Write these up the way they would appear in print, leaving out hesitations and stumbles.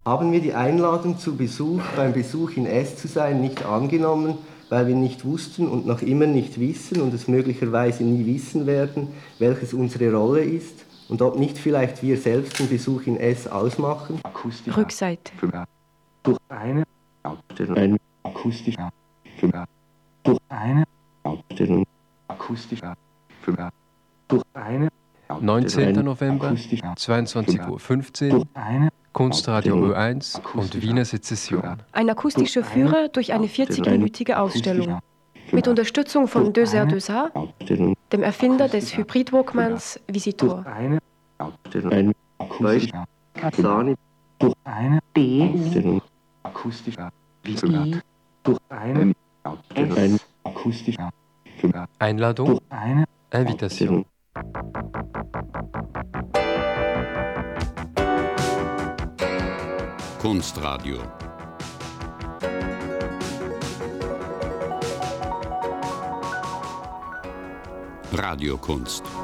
Haben wir die Einladung zu Besuch beim Besuch in S zu sein nicht angenommen, weil wir nicht wussten und noch immer nicht wissen und es möglicherweise nie wissen werden, welches unsere Rolle ist und ob nicht vielleicht wir selbst den Besuch in S ausmachen? Rückseite. Durch eine Ausstellung akustisch durch eine Ausstellung akustisch durch eine 19. November, 22:15 Uhr, Kunstradio Ö1 und Wiener Sezession. Ein akustischer Führer durch eine 40-minütige Ausstellung. Mit Unterstützung von Döser Döser, dem Erfinder des Hybrid-Walkmans Visitor. eine Ausstellung akustisch durch eine Ausstellung akustisch durch eine Ausstellung akustisch Einladung, Invitation. Kunstradio. Radiokunst.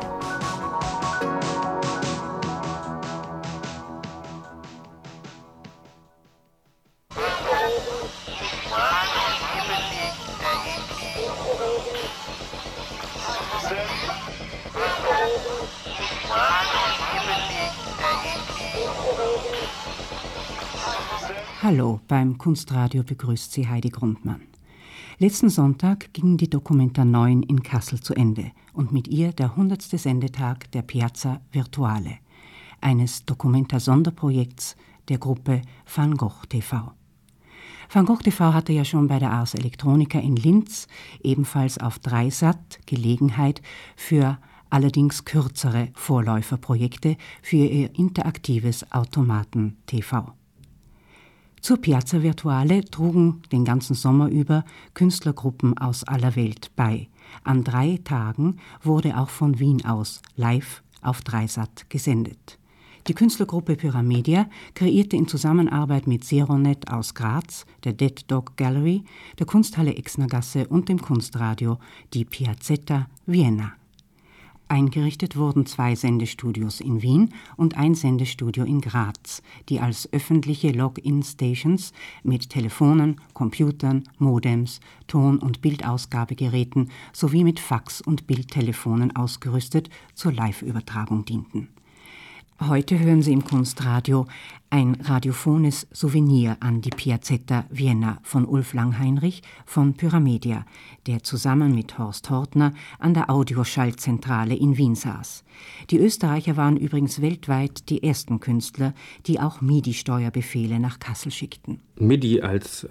Hallo, beim Kunstradio begrüßt Sie Heidi Grundmann. Letzten Sonntag ging die Documenta 9 in Kassel zu Ende und mit ihr der 100. Sendetag der Piazza Virtuale, eines Documenta-Sonderprojekts der Gruppe Van Gogh TV. Van Gogh TV hatte ja schon bei der Ars Electronica in Linz, ebenfalls auf Dreisat, Gelegenheit für allerdings kürzere Vorläuferprojekte für ihr interaktives Automaten-TV. Zur Piazza Virtuale trugen den ganzen Sommer über Künstlergruppen aus aller Welt bei. An 3 Tagen wurde auch von Wien aus live auf Dreisat gesendet. Die Künstlergruppe Pyramedia kreierte in Zusammenarbeit mit Seronet aus Graz, der Dead Dog Gallery, der Kunsthalle Exnergasse und dem Kunstradio die Piazzetta Vienna. Eingerichtet wurden 2 Sendestudios in Wien und ein Sendestudio in Graz, die als öffentliche Login-Stations mit Telefonen, Computern, Modems, Ton- und Bildausgabegeräten sowie mit Fax- und Bildtelefonen ausgerüstet zur Live-Übertragung dienten. Heute hören Sie im Kunstradio ein radiophones Souvenir an die Piazzetta Vienna von Ulf Langheinrich von Pyramedia, der zusammen mit Horst Hortner an der Audioschaltzentrale in Wien saß. Die Österreicher waren übrigens weltweit die ersten Künstler, die auch MIDI-Steuerbefehle nach Kassel schickten. MIDI als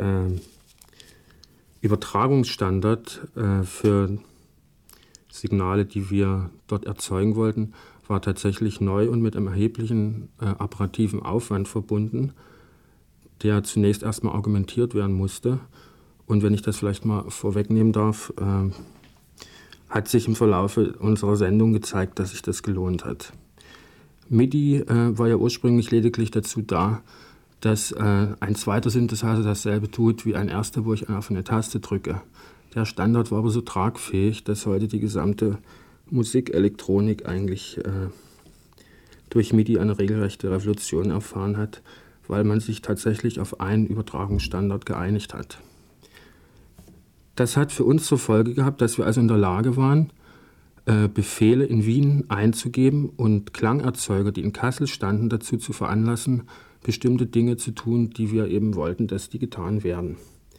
Übertragungsstandard für Signale, die wir dort erzeugen wollten, war tatsächlich neu und mit einem erheblichen apparativen Aufwand verbunden, der zunächst erstmal argumentiert werden musste. Und wenn ich das vielleicht mal vorwegnehmen darf, hat sich im Verlaufe unserer Sendung gezeigt, dass sich das gelohnt hat. MIDI war ja ursprünglich lediglich dazu da, dass ein zweiter Synthesizer dasselbe tut wie ein erster, wo ich auf eine Taste drücke. Der Standard war aber so tragfähig, dass heute die gesamte Musikelektronik eigentlich durch MIDI eine regelrechte Revolution erfahren hat, weil man sich tatsächlich auf einen Übertragungsstandard geeinigt hat. Das hat für uns zur Folge gehabt, dass wir also in der Lage waren, Befehle in Wien einzugeben und Klangerzeuger, die in Kassel standen, dazu zu veranlassen, bestimmte Dinge zu tun, die wir eben wollten, dass die getan werden.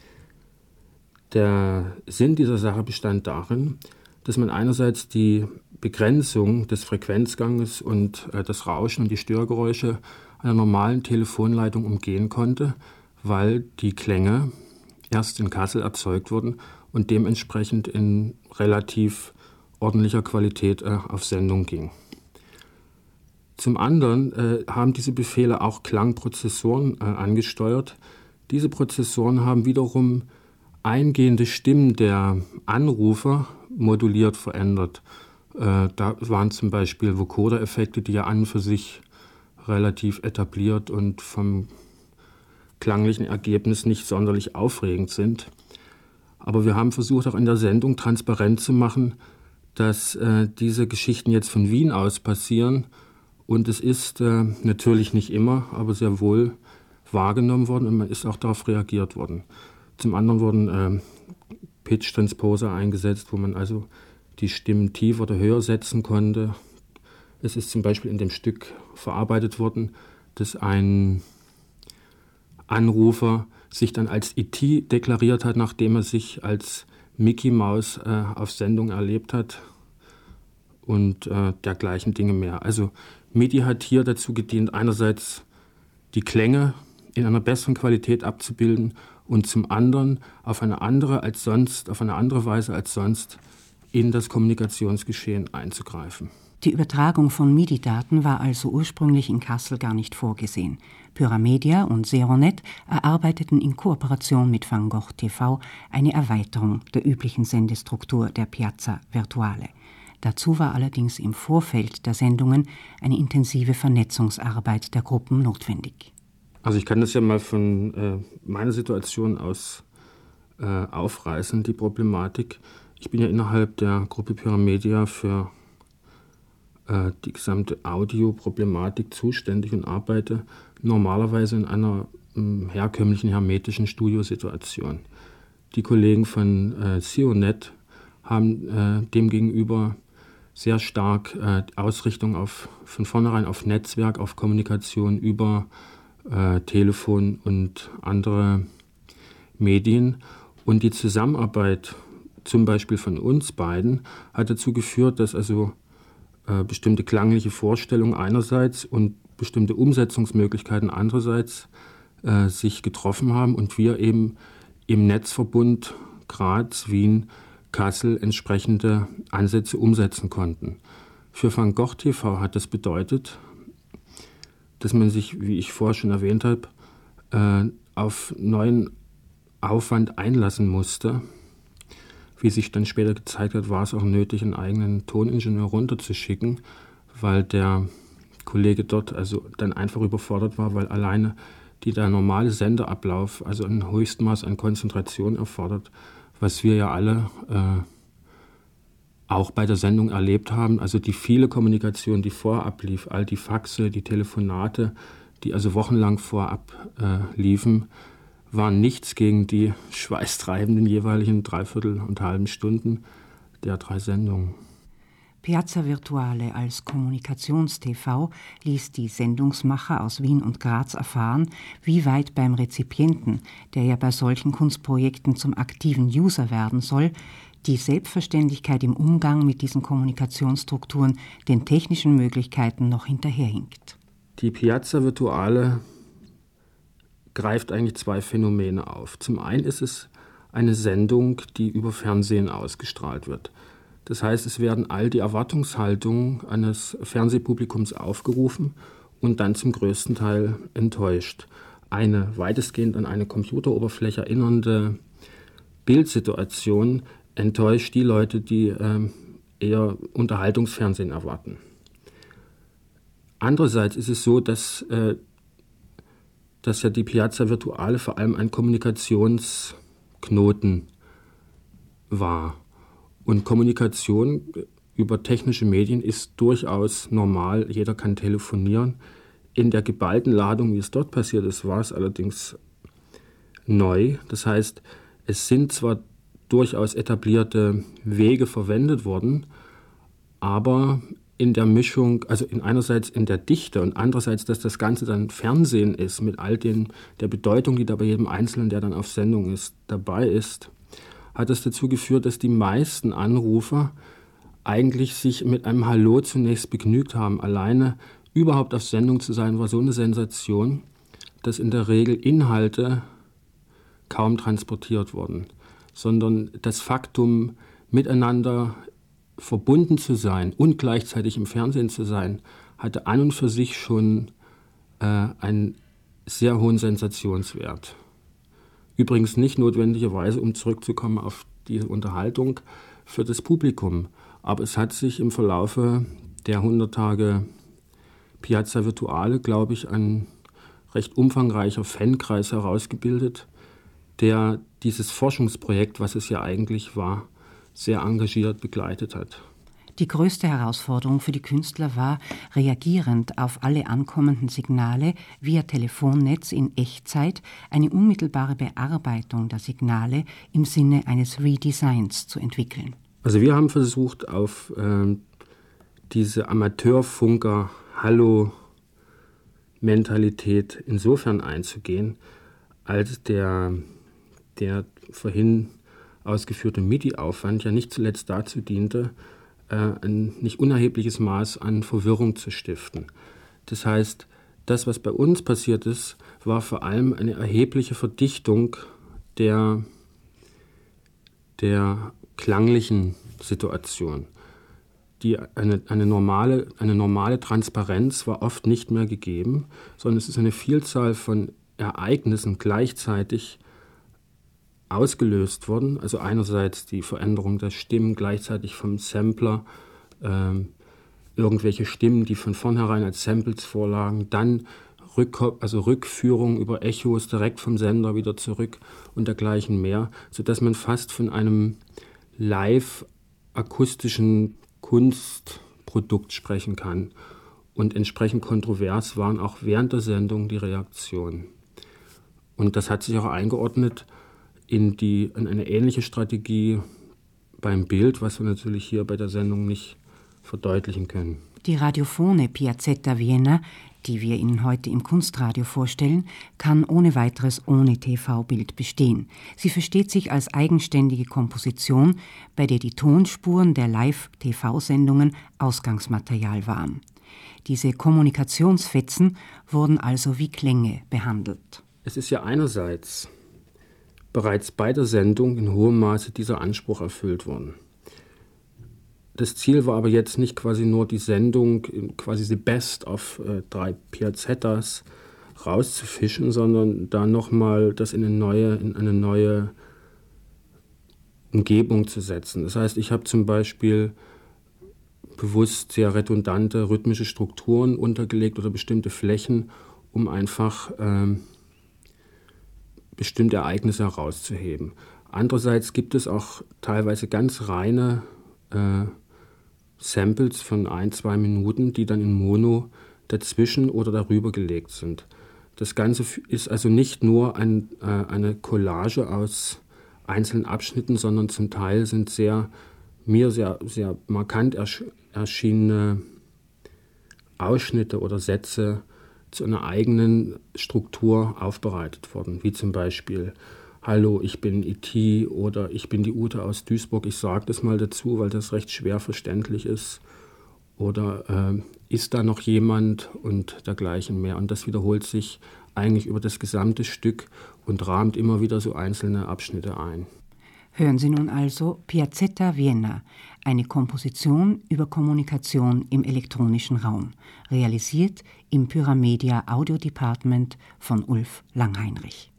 Der Sinn dieser Sache bestand darin, dass man einerseits die Begrenzung des Frequenzganges und das Rauschen und die Störgeräusche einer normalen Telefonleitung umgehen konnte, weil die Klänge erst in Kassel erzeugt wurden und dementsprechend in relativ ordentlicher Qualität auf Sendung ging. Zum anderen haben diese Befehle auch Klangprozessoren angesteuert. Diese Prozessoren haben wiederum eingehende Stimmen der Anrufer moduliert verändert. Da waren zum Beispiel Vocoder-Effekte, die ja an und für sich relativ etabliert und vom klanglichen Ergebnis nicht sonderlich aufregend sind. Aber wir haben versucht, auch in der Sendung transparent zu machen, dass diese Geschichten jetzt von Wien aus passieren. Und es ist natürlich nicht immer, aber sehr wohl wahrgenommen worden und man ist auch darauf reagiert worden. Zum anderen wurden Pitch-Transposer eingesetzt, wo man also die Stimmen tiefer oder höher setzen konnte. Es ist zum Beispiel in dem Stück verarbeitet worden, dass ein Anrufer sich dann als E.T. deklariert hat, nachdem er sich als Mickey Mouse auf Sendung erlebt hat und dergleichen Dinge mehr. Also MIDI hat hier dazu gedient, einerseits die Klänge in einer besseren Qualität abzubilden und zum anderen auf eine andere Weise als sonst in das Kommunikationsgeschehen einzugreifen. Die Übertragung von MIDI-Daten war also ursprünglich in Kassel gar nicht vorgesehen. Pyramedia und Seronet erarbeiteten in Kooperation mit Van Gogh TV eine Erweiterung der üblichen Sendestruktur der Piazza Virtuale. Dazu war allerdings im Vorfeld der Sendungen eine intensive Vernetzungsarbeit der Gruppen notwendig. Also ich kann das ja mal von meiner Situation aus aufreißen, die Problematik. Ich bin ja innerhalb der Gruppe Pyramedia für die gesamte Audioproblematik zuständig und arbeite normalerweise in einer herkömmlichen hermetischen Studiosituation. Die Kollegen von Seronet haben demgegenüber sehr stark Ausrichtung von vornherein auf Netzwerk, auf Kommunikation über Telefon und andere Medien. Und die Zusammenarbeit zum Beispiel von uns beiden hat dazu geführt, dass also bestimmte klangliche Vorstellungen einerseits und bestimmte Umsetzungsmöglichkeiten andererseits sich getroffen haben und wir eben im Netzverbund Graz, Wien, Kassel entsprechende Ansätze umsetzen konnten. Für Van Gogh TV hat das bedeutet, dass man sich, wie ich vorher schon erwähnt habe, auf neuen Aufwand einlassen musste. Wie sich dann später gezeigt hat, war es auch nötig, einen eigenen Toningenieur runterzuschicken, weil der Kollege dort also dann einfach überfordert war, weil alleine der normale Sendeablauf also ein Höchstmaß an Konzentration erfordert, was wir ja alle auch bei der Sendung erlebt haben. Also die viele Kommunikation, die vorher ablief, all die Faxe, die Telefonate, die also wochenlang vorab liefen, waren nichts gegen die schweißtreibenden jeweiligen Dreiviertel und halben Stunden der 3 Sendungen. Piazza Virtuale als Kommunikations-TV ließ die Sendungsmacher aus Wien und Graz erfahren, wie weit beim Rezipienten, der ja bei solchen Kunstprojekten zum aktiven User werden soll, die Selbstverständlichkeit im Umgang mit diesen Kommunikationsstrukturen den technischen Möglichkeiten noch hinterherhinkt. Die Piazza Virtuale greift eigentlich 2 Phänomene auf. Zum einen ist es eine Sendung, die über Fernsehen ausgestrahlt wird. Das heißt, es werden all die Erwartungshaltungen eines Fernsehpublikums aufgerufen und dann zum größten Teil enttäuscht. Eine weitestgehend an eine Computeroberfläche erinnernde Bildsituation enttäuscht die Leute, die eher Unterhaltungsfernsehen erwarten. Andererseits ist es so, dass ja die Piazza Virtuale vor allem ein Kommunikationsknoten war. Und Kommunikation über technische Medien ist durchaus normal. Jeder kann telefonieren. In der geballten Ladung, wie es dort passiert ist, war es allerdings neu. Das heißt, es sind zwar durchaus etablierte Wege verwendet worden, aber in der Mischung, also einerseits in der Dichte und andererseits, dass das Ganze dann Fernsehen ist, mit all der Bedeutung, die da bei jedem Einzelnen, der dann auf Sendung ist, dabei ist, hat es dazu geführt, dass die meisten Anrufer eigentlich sich mit einem Hallo zunächst begnügt haben. Alleine überhaupt auf Sendung zu sein, war so eine Sensation, dass in der Regel Inhalte kaum transportiert wurden, sondern das Faktum, miteinander verbunden zu sein und gleichzeitig im Fernsehen zu sein, hatte an und für sich schon einen sehr hohen Sensationswert. Übrigens nicht notwendigerweise, um zurückzukommen auf die Unterhaltung für das Publikum, aber es hat sich im Verlaufe der 100 Tage Piazza Virtuale, glaube ich, ein recht umfangreicher Fankreis herausgebildet, der dieses Forschungsprojekt, was es ja eigentlich war, sehr engagiert begleitet hat. Die größte Herausforderung für die Künstler war, reagierend auf alle ankommenden Signale via Telefonnetz in Echtzeit eine unmittelbare Bearbeitung der Signale im Sinne eines Redesigns zu entwickeln. Also wir haben versucht, auf diese Amateurfunker-Hallo-Mentalität insofern einzugehen, als der vorhin ausgeführte MIDI-Aufwand ja nicht zuletzt dazu diente, ein nicht unerhebliches Maß an Verwirrung zu stiften. Das heißt, das, was bei uns passiert ist, war vor allem eine erhebliche Verdichtung der klanglichen Situation. Eine normale Transparenz war oft nicht mehr gegeben, sondern es ist eine Vielzahl von Ereignissen gleichzeitig ausgelöst worden. Also einerseits die Veränderung der Stimmen, gleichzeitig vom Sampler, irgendwelche Stimmen, die von vornherein als Samples vorlagen, dann Rückführung über Echos direkt vom Sender wieder zurück und dergleichen mehr, sodass man fast von einem live-akustischen Kunstprodukt sprechen kann. Und entsprechend kontrovers waren auch während der Sendung die Reaktionen. Und das hat sich auch eingeordnet in eine ähnliche Strategie beim Bild, was wir natürlich hier bei der Sendung nicht verdeutlichen können. Die radiophone Piazzetta Vienna, die wir Ihnen heute im Kunstradio vorstellen, kann ohne weiteres ohne TV-Bild bestehen. Sie versteht sich als eigenständige Komposition, bei der die Tonspuren der Live-TV-Sendungen Ausgangsmaterial waren. Diese Kommunikationsfetzen wurden also wie Klänge behandelt. Es ist ja einerseits bereits bei der Sendung in hohem Maße dieser Anspruch erfüllt worden. Das Ziel war aber jetzt nicht quasi nur die Sendung, quasi the best of 3 Piazzettas rauszufischen, sondern da nochmal das in eine neue Umgebung zu setzen. Das heißt, ich habe zum Beispiel bewusst sehr redundante rhythmische Strukturen untergelegt oder bestimmte Flächen, um einfach bestimmte Ereignisse herauszuheben. Andererseits gibt es auch teilweise ganz reine Samples von 1-2 Minuten, die dann in Mono dazwischen oder darüber gelegt sind. Das Ganze ist also nicht nur eine Collage aus einzelnen Abschnitten, sondern zum Teil sind mir sehr markant erschienene Ausschnitte oder Sätze zu einer eigenen Struktur aufbereitet worden, wie zum Beispiel Hallo, ich bin E.T. oder ich bin die Ute aus Duisburg, ich sage das mal dazu, weil das recht schwer verständlich ist. Oder ist da noch jemand und dergleichen mehr. Und das wiederholt sich eigentlich über das gesamte Stück und rahmt immer wieder so einzelne Abschnitte ein. Hören Sie nun also Piazzetta Vienna, eine Komposition über Kommunikation im elektronischen Raum, realisiert im Pyramedia Audio Department von Ulf Langheinrich.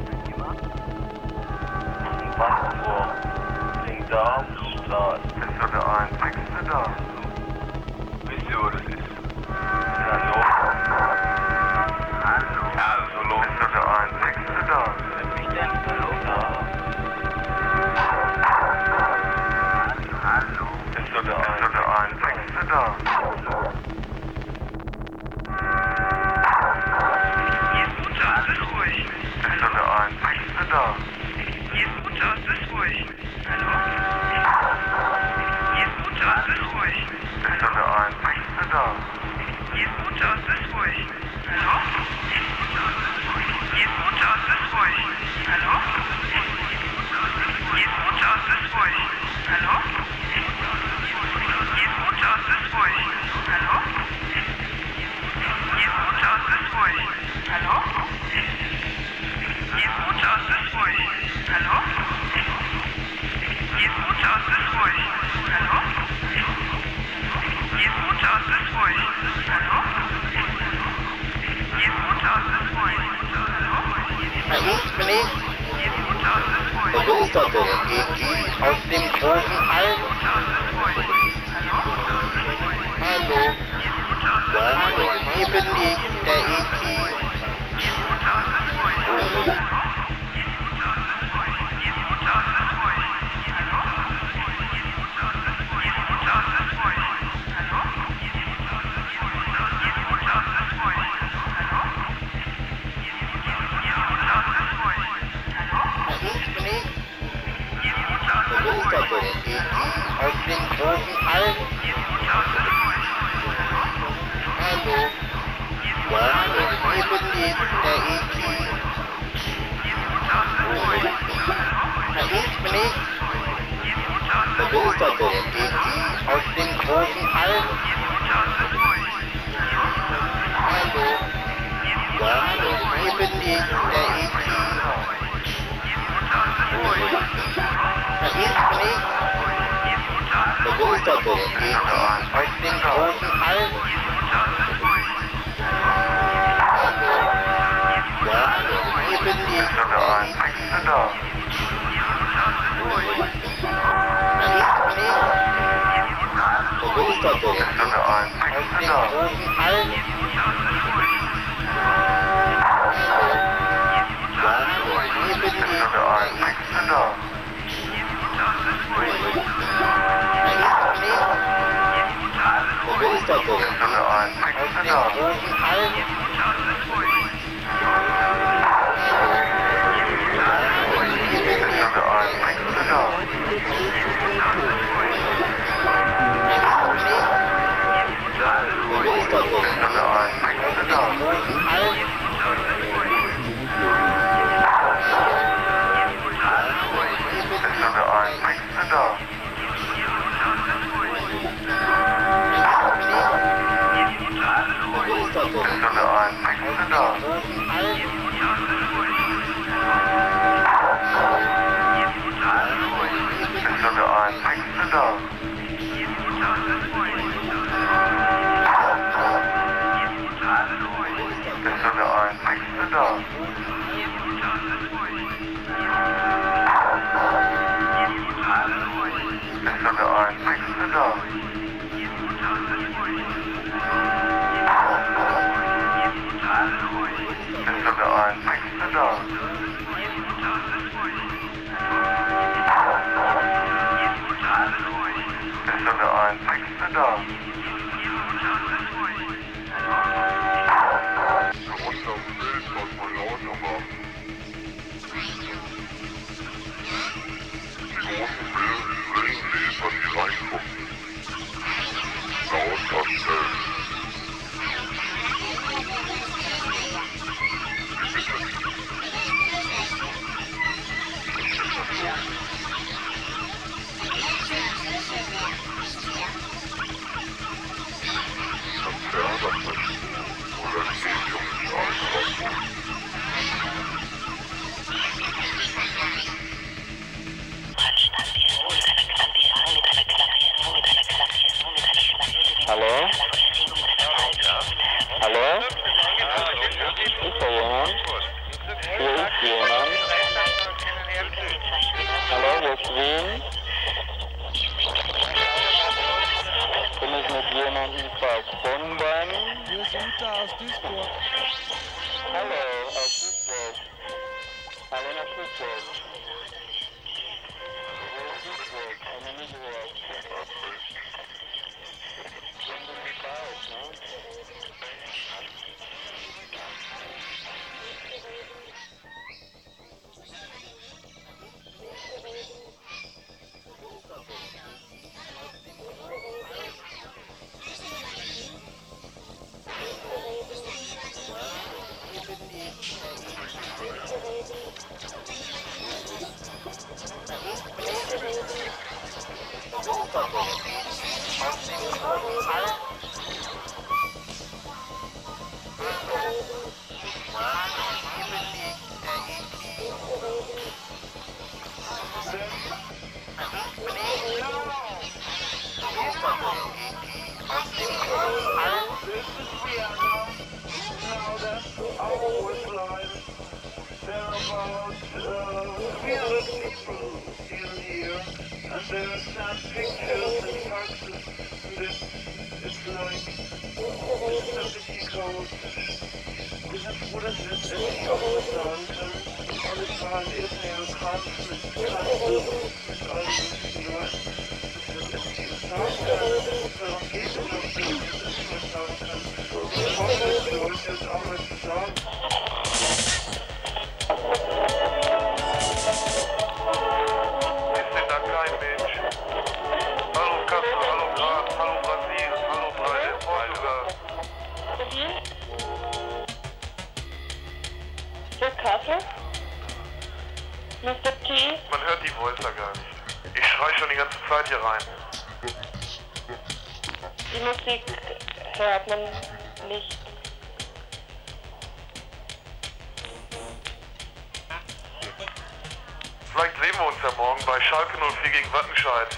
Darmstadt. Günther aus Duisburg. Hallo, aus Duisburg. Hallo nach Duisburg. Wo ist Duisburg? Haben wir nie gehört. Sind wir nicht bald, ne? Vielleicht sehen wir uns ja morgen bei Schalke 04 gegen Wattenscheid.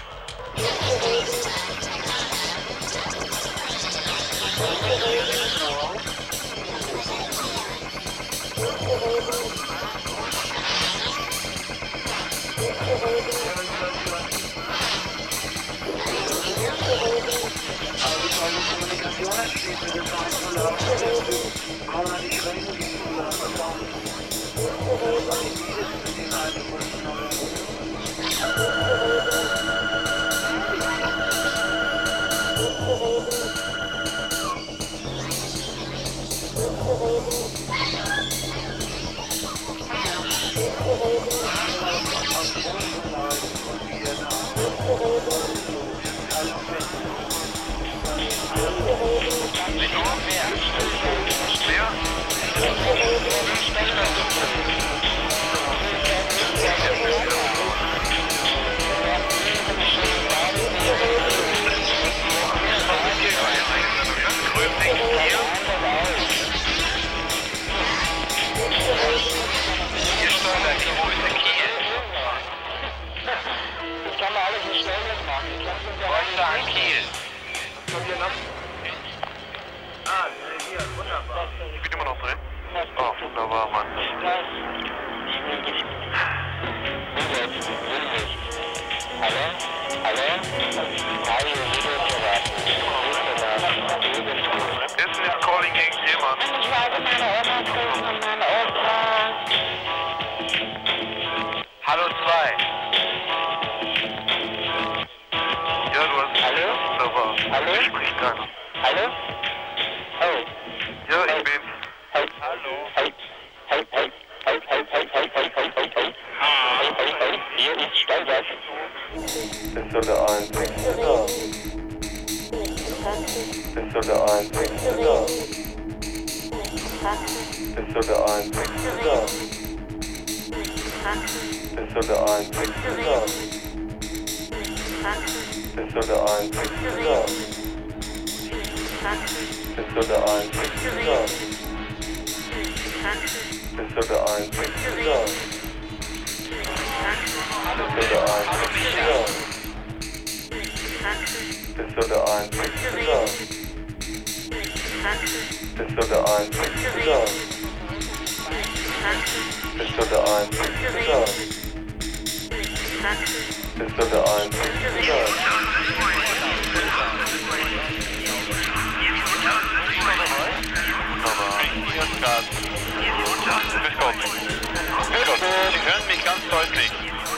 Graz. Grüß Gott. Grüß Gott. Sie hören mich ganz deutlich.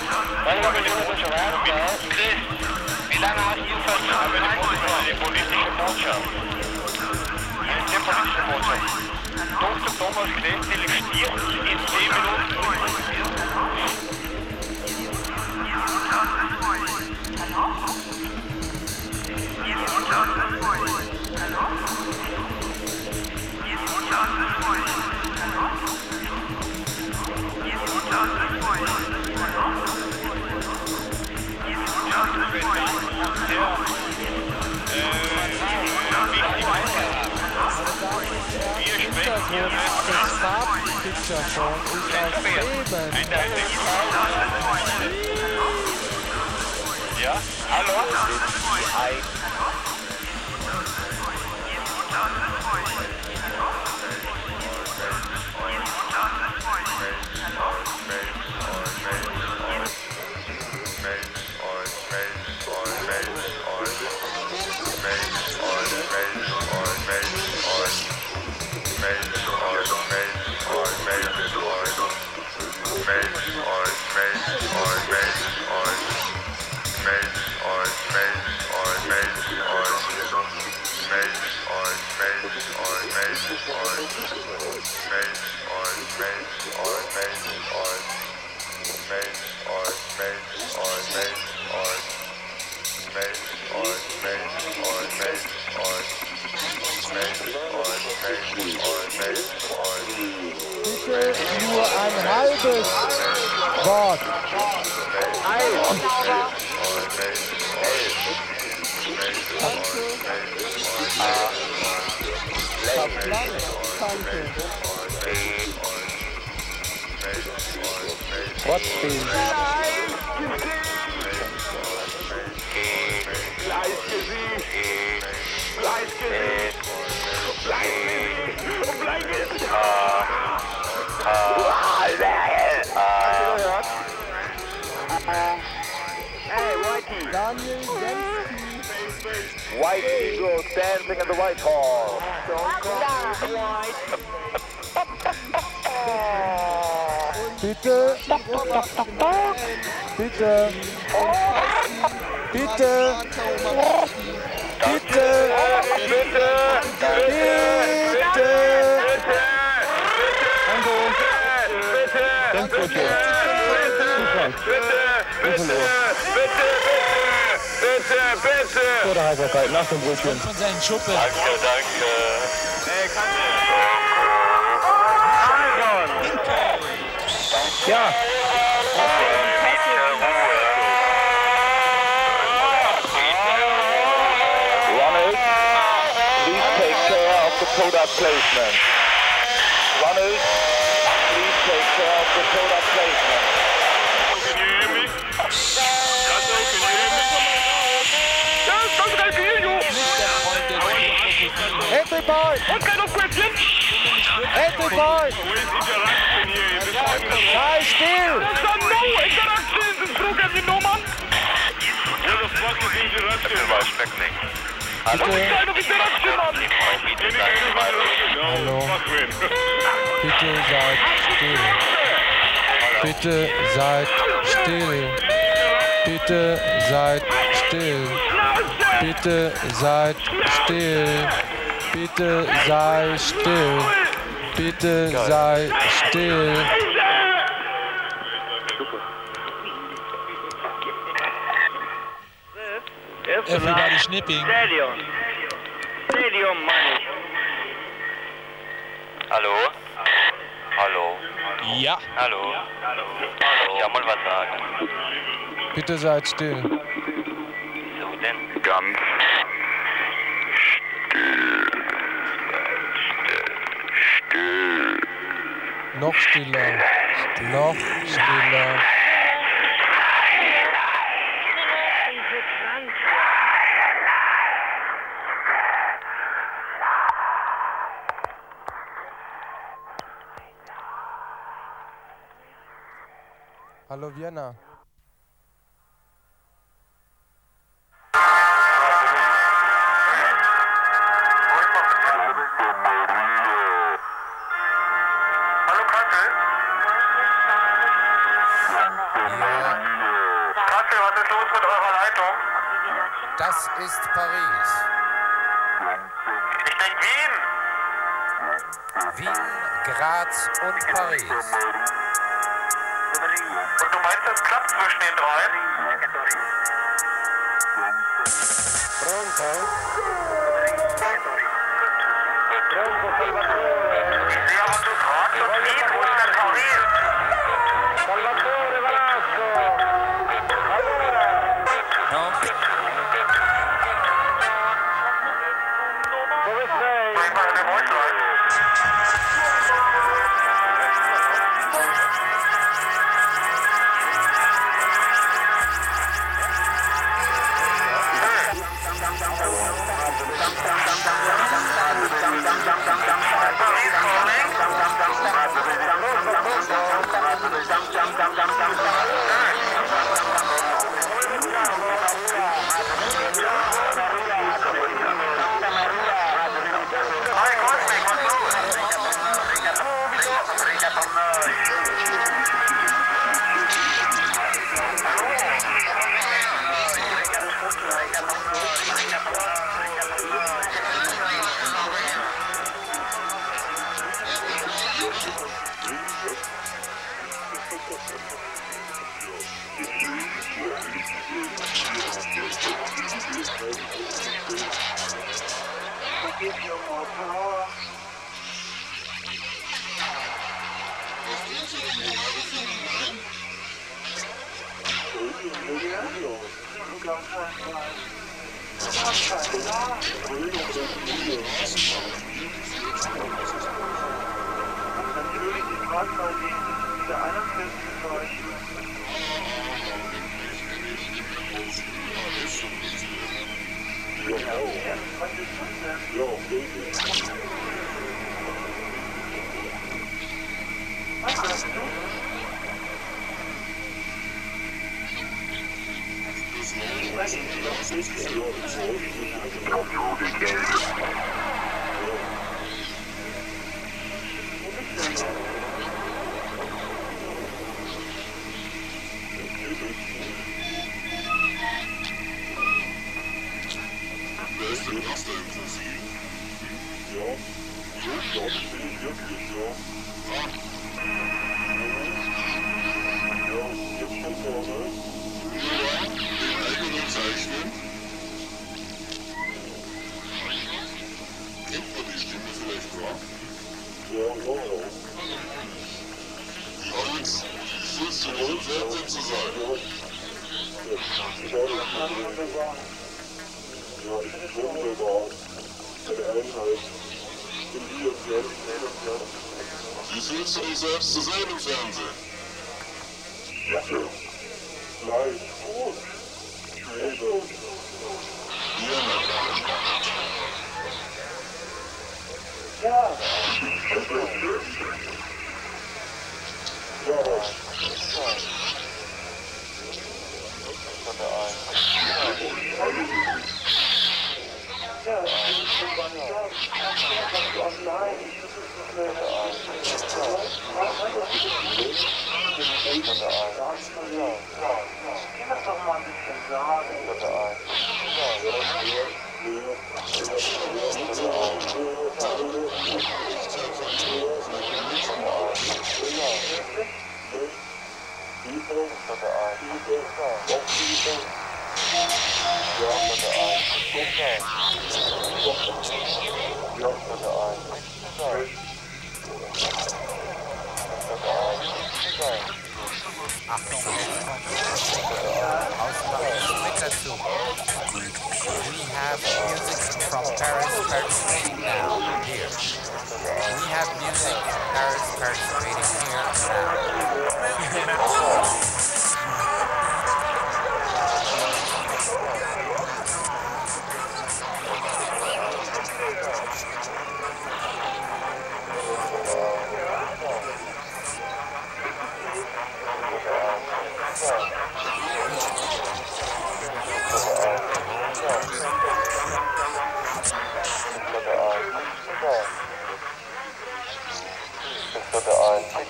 Chris, wie lange hast du verstanden? Eine politische Botschaft. Eine sehr politische Botschaft. Dr. Thomas Klemm telefoniert in 10 Minuten. Ja, hallo? Hi. Bitte nur ein halbes Wort. Trotzdem. Daniel Jensen. White Eagles dancing in the Whitehall. Bitte. Bitte. Bitte. Bitte. Bitte. Vor der Heiserkeit, nach dem Brötchen. Von seinen Schuppen. Danke. Ja. Ronald, please take care of the product placement. Ronald, please take care of the product placement. Can you hear me? Gato, can you hear me? Yes, I can hear you. Everybody. What kind of question? Everybody. Where is interaction here in this podcast? Sei still. There's no interaction in this program, you know, man. Where the fuck is interaction? What kind of interaction, man? Hallo. Fuck, man. Bitte seid still. Bitte seid still. Bitte seid still. Bitte seid still. Bitte sei still. Bitte sei still. Everybody snipping. Stadium money. Hallo? Hallo? Ja. Hallo? Ich kann mal was sagen. Bitte seid still. So denn? Ganz still. Noch stiller. Noch stiller. Hallo Vienna. Das ist Paris. Ich denke Wien. Wien, Graz und Paris. Und du meinst, das klappt zwischen den dreien? Pronto? Ich sehe aber zu Graz und Wien. Wo ist denn Paris? Salvatore Velasco! Allora! No? Dove sei? Bring mal eine Voice Line. Wie fühlst du dich selbst zu sehen im Fernsehen? Gleich, gut. Ja. We have music from Paris participating now, here. We have music in Paris participating here now. Bitte ein.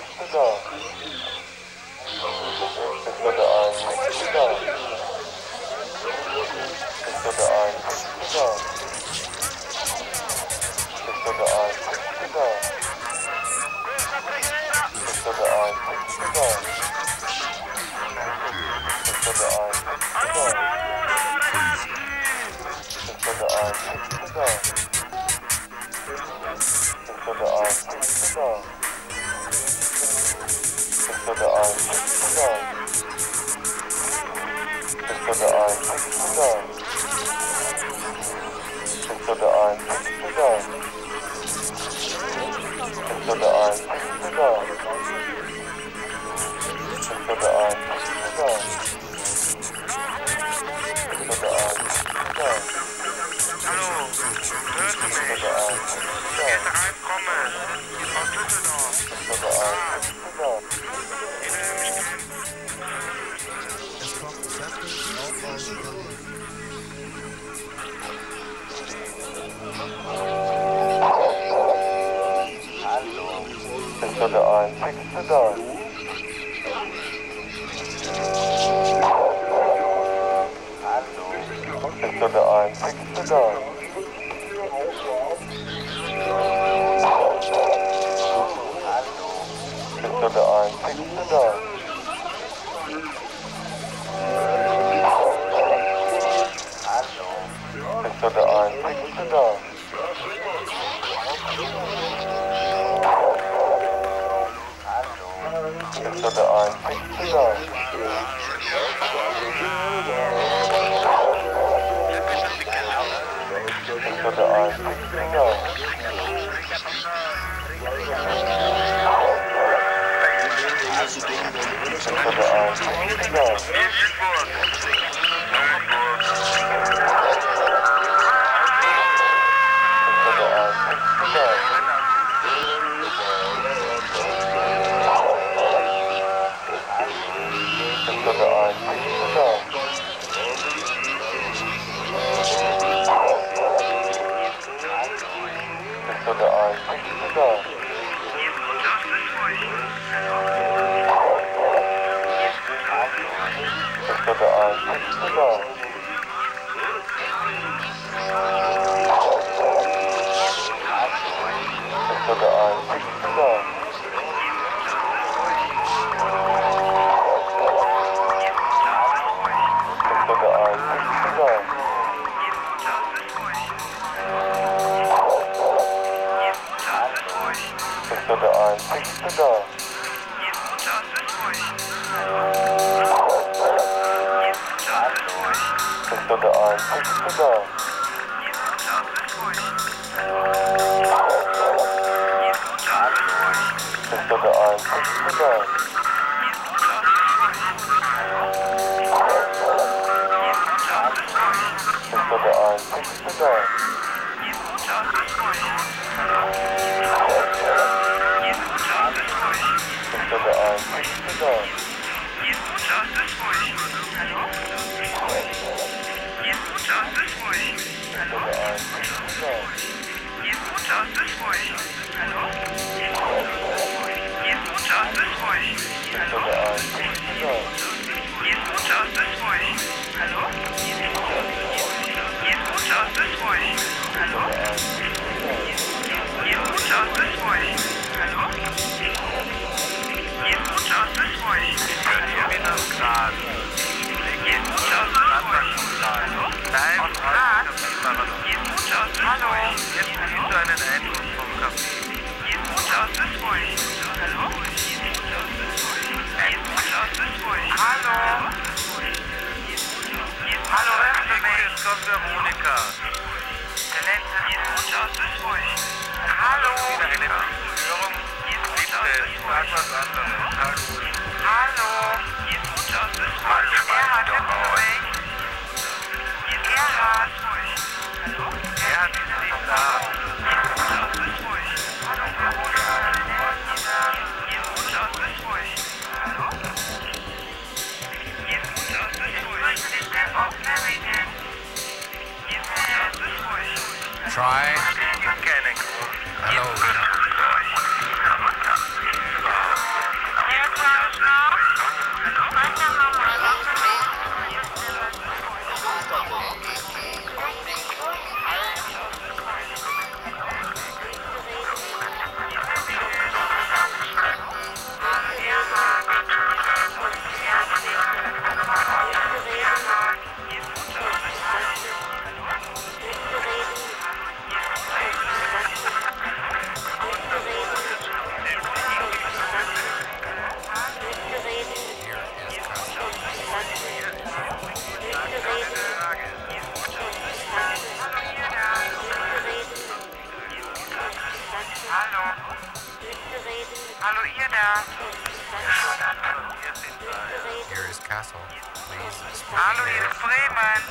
Here is Kassel. Please speak Hallo, hier ist Bremen.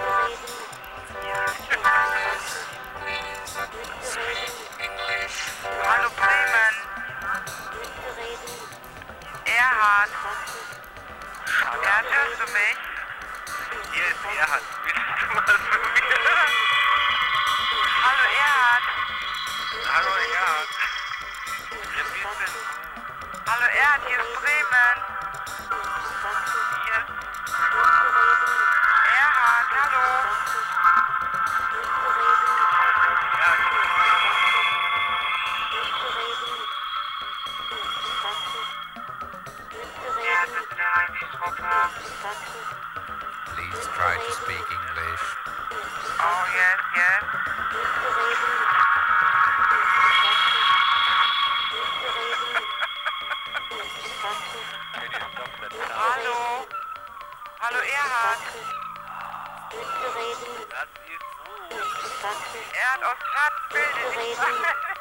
Hallo, Bremen. Erhard. Erhard, hörst du mich? Hier ist Erhard. Willst du mal zu mir? Hallo, Erhard. Hallo, Erhard. Wer bist denn du? Hallo, Erhard, hier ist Bremen. Hier. Erhard, hallo. Please try to speak English. Oh, yes, yes. Hallo. Hallo, Erhard. Erhard aus Graz, bilde dich mal.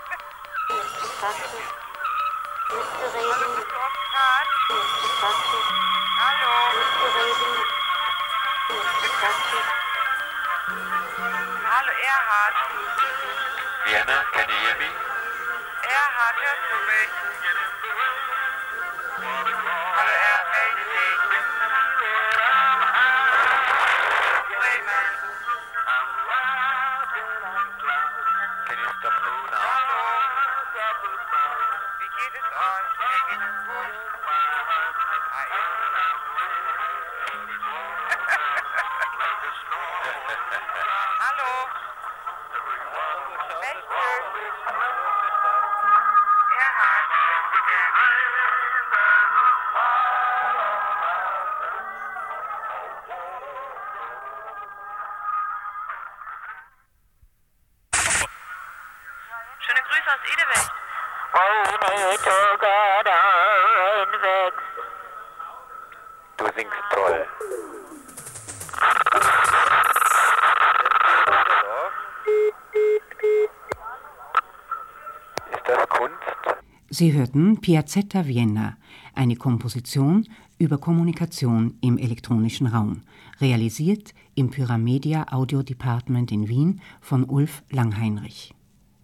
Hallo, bist du aus Graz? Hallo. Hallo, Erhard. Vienna, can you hear me? Erhard, hörst du mich? Hallo, Erhard, melde dich. Bremen. Can you stop this now? Hallo. Wie geht es euch? Mir geht es gut. Hallo. Schöne Grüße aus Edewecht. Du singst toll. Ist das Kunst? Sie hörten Piazzetta Vienna, eine Komposition über Kommunikation im elektronischen Raum, realisiert im Pyramedia Audio Department in Wien von Ulf Langheinrich.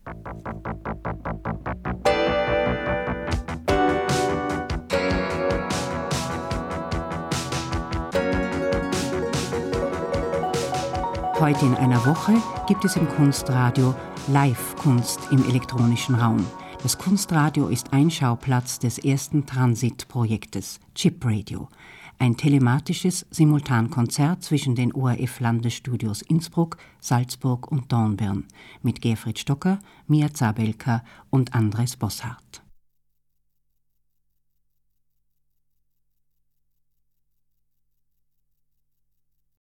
Heute in einer Woche gibt es im Kunstradio Live-Kunst im elektronischen Raum. Das Kunstradio ist ein Schauplatz des ersten Transit-Projektes Chip Radio, ein telematisches Simultankonzert zwischen den ORF-Landesstudios Innsbruck, Salzburg und Dornbirn mit Gerfried Stocker, Mia Zabelka und Andres Bosshardt.